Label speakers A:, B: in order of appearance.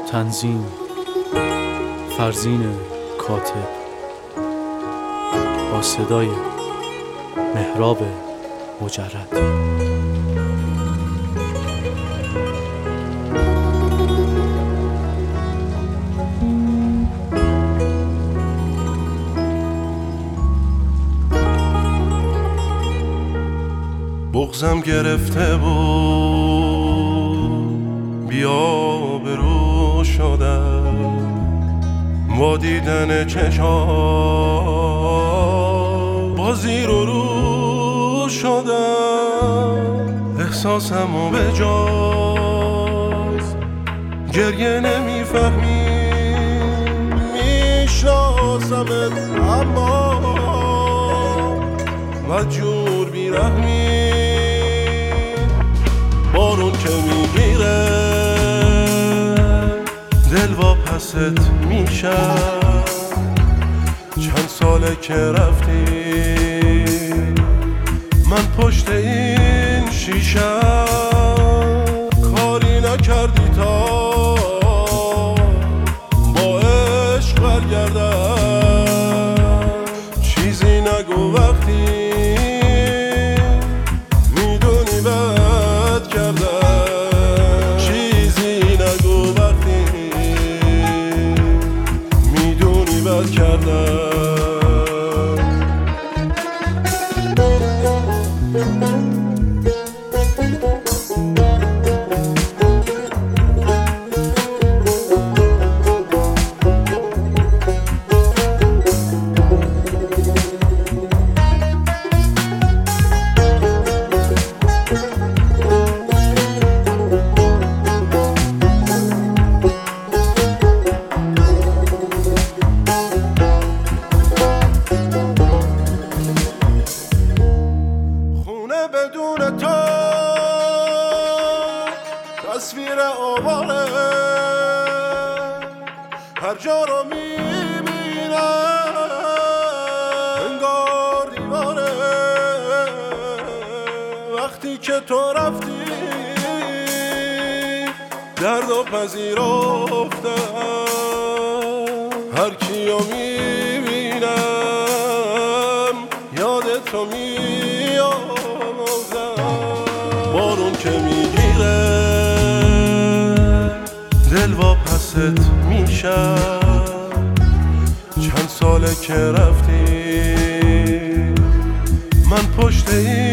A: تنظیم فرزین کاتب با صدای مهراب مجرد.
B: بغضم گرفته بود بی‌آبرو شدم با دیدن چشام با زیر و رو شدم. احساسمو به جاز گریه نمیفهمی، میشناسمت اما مجبور بیرحمی. بارون که میگیره دل واپست میشم. چند ساله که رفتی من پشت این شیشم. کاری نکردی تا با عشق برگردم. چیزی نگو وقتی بدون تو تصویر آواره هر جا رو میبینم انگار دیواره. وقتی که تو رفتی درد و پذیرفتم. هر کیو میبینم یاد تو میاد. بارون که میگیره دل واپست میشم. چند ساله که رفتی من پشت این